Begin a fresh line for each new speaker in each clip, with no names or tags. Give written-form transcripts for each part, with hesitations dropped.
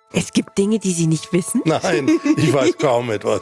Es gibt Dinge, die Sie nicht wissen?
Nein, ich weiß kaum etwas.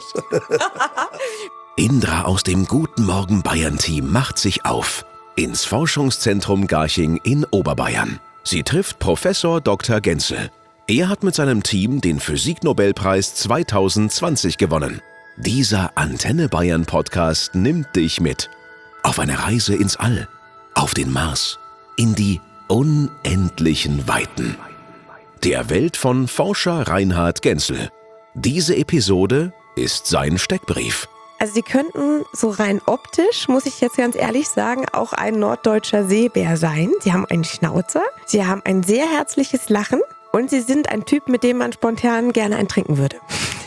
Indra aus dem Guten Morgen Bayern-Team macht sich auf ins Forschungszentrum Garching in Oberbayern. Sie trifft Professor Dr. Genzel. Er hat mit seinem Team den Physiknobelpreis 2020 gewonnen. Dieser Antenne Bayern Podcast nimmt dich mit auf eine Reise ins All, auf den Mars, in die unendlichen Weiten. Der Welt von Forscher Reinhard Genzel. Diese Episode ist sein Steckbrief.
Also Sie könnten so rein optisch, muss ich jetzt ganz ehrlich sagen, auch ein norddeutscher Seebär sein. Sie haben einen Schnauzer, Sie haben ein sehr herzliches Lachen und Sie sind ein Typ, mit dem man spontan gerne einen trinken würde.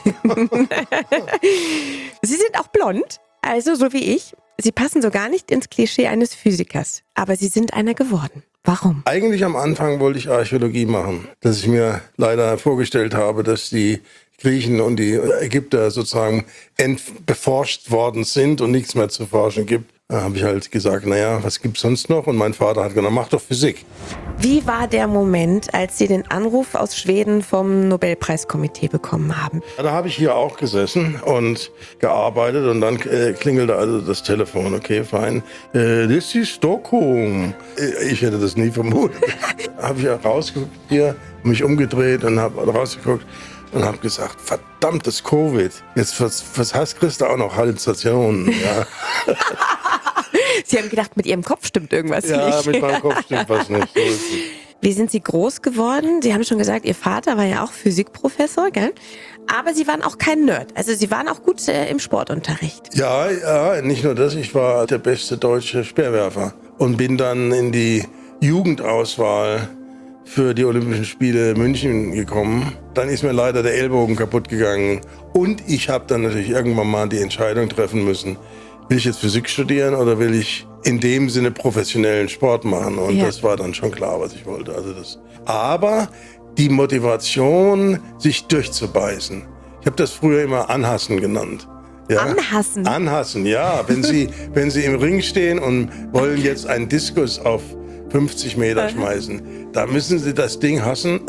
Sie sind auch blond, also so wie ich. Sie passen so gar nicht ins Klischee eines Physikers, aber Sie sind einer geworden. Warum?
Eigentlich am Anfang wollte ich Archäologie machen, dass ich mir leider vorgestellt habe, dass die Griechen und die Ägypter sozusagen beforscht worden sind und nichts mehr zu forschen gibt. Da habe ich halt gesagt, naja, was gibt's sonst noch? Und mein Vater hat gesagt, mach doch Physik.
Wie war der Moment, als Sie den Anruf aus Schweden vom Nobelpreiskomitee bekommen haben?
Ja, da habe ich hier auch gesessen und gearbeitet und dann klingelte also das Telefon. Okay, fein. This is Stockholm. Ich hätte das nie vermutet. Habe ich rausgeguckt hier, mich umgedreht und habe rausgeguckt. Und habe gesagt, verdammtes Covid, jetzt was hast kriegst du auch noch Halluzinationen. Ja.
Sie haben gedacht, mit Ihrem Kopf stimmt irgendwas nicht.
Ja, mit meinem Kopf stimmt was nicht. So ist es.
Wie sind Sie groß geworden? Sie haben schon gesagt, Ihr Vater war ja auch Physikprofessor, gell? Aber Sie waren auch kein Nerd. Also Sie waren auch gut im Sportunterricht.
Ja, nicht nur das, ich war der beste deutsche Speerwerfer und bin dann in die Jugendauswahl für die Olympischen Spiele München gekommen. Dann ist mir leider der Ellbogen kaputt gegangen. Und ich habe dann natürlich irgendwann mal die Entscheidung treffen müssen, will ich jetzt Physik studieren oder will ich in dem Sinne professionellen Sport machen? Und das war dann schon klar, was ich wollte. Aber die Motivation, sich durchzubeißen. Ich habe das früher immer Anhassen genannt. Ja?
Anhassen?
Anhassen, ja. Wenn Sie im Ring stehen und wollen jetzt einen Diskus auf 50 Meter schmeißen, da müssen Sie das Ding hassen.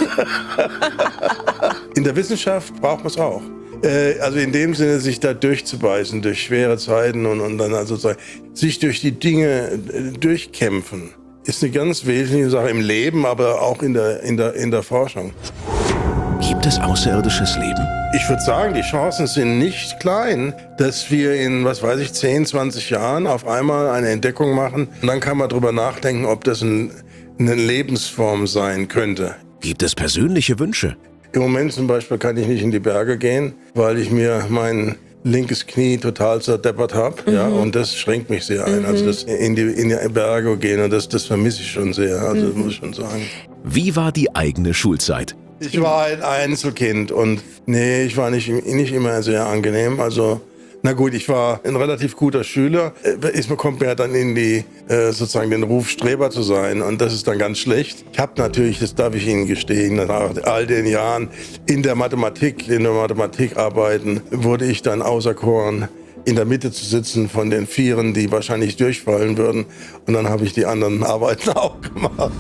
In der Wissenschaft braucht man es auch. Also in dem Sinne, sich da durchzubeißen, durch schwere Zeiten und dann also sich durch die Dinge durchkämpfen, ist eine ganz wesentliche Sache im Leben, aber auch in der Forschung.
Gibt es außerirdisches Leben?
Ich würde sagen, die Chancen sind nicht klein, dass wir in, 10, 20 Jahren auf einmal eine Entdeckung machen. Und dann kann man drüber nachdenken, ob das eine Lebensform sein könnte.
Gibt es persönliche Wünsche?
Im Moment zum Beispiel kann ich nicht in die Berge gehen, weil ich mir mein linkes Knie total zerdeppert habe. Ja, und das schränkt mich sehr ein. Also das in die Berge gehen, und das vermisse ich schon sehr. Also muss ich schon sagen.
Wie war die eigene Schulzeit?
Ich war ein Einzelkind und ich war nicht immer sehr angenehm. Also, na gut, ich war ein relativ guter Schüler. Man kommt mir dann in die, sozusagen den Ruf, Streber zu sein, und das ist dann ganz schlecht. Ich habe natürlich, das darf ich Ihnen gestehen, nach all den Jahren in der Mathematik arbeiten, wurde ich dann auserkoren, in der Mitte zu sitzen von den Vieren, die wahrscheinlich durchfallen würden. Und dann habe ich die anderen Arbeiten auch gemacht.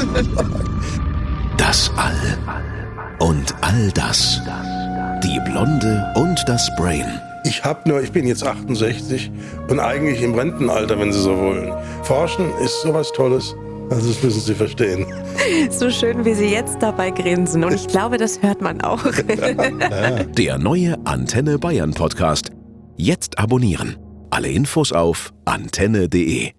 Das All und all das. Die Blonde und das Brain.
Ich bin jetzt 68 und eigentlich im Rentenalter, wenn Sie so wollen. Forschen ist sowas Tolles. Also das müssen Sie verstehen.
So schön, wie Sie jetzt dabei grinsen. Und ich glaube, das hört man auch.
Der neue Antenne Bayern Podcast. Jetzt abonnieren. Alle Infos auf antenne.de.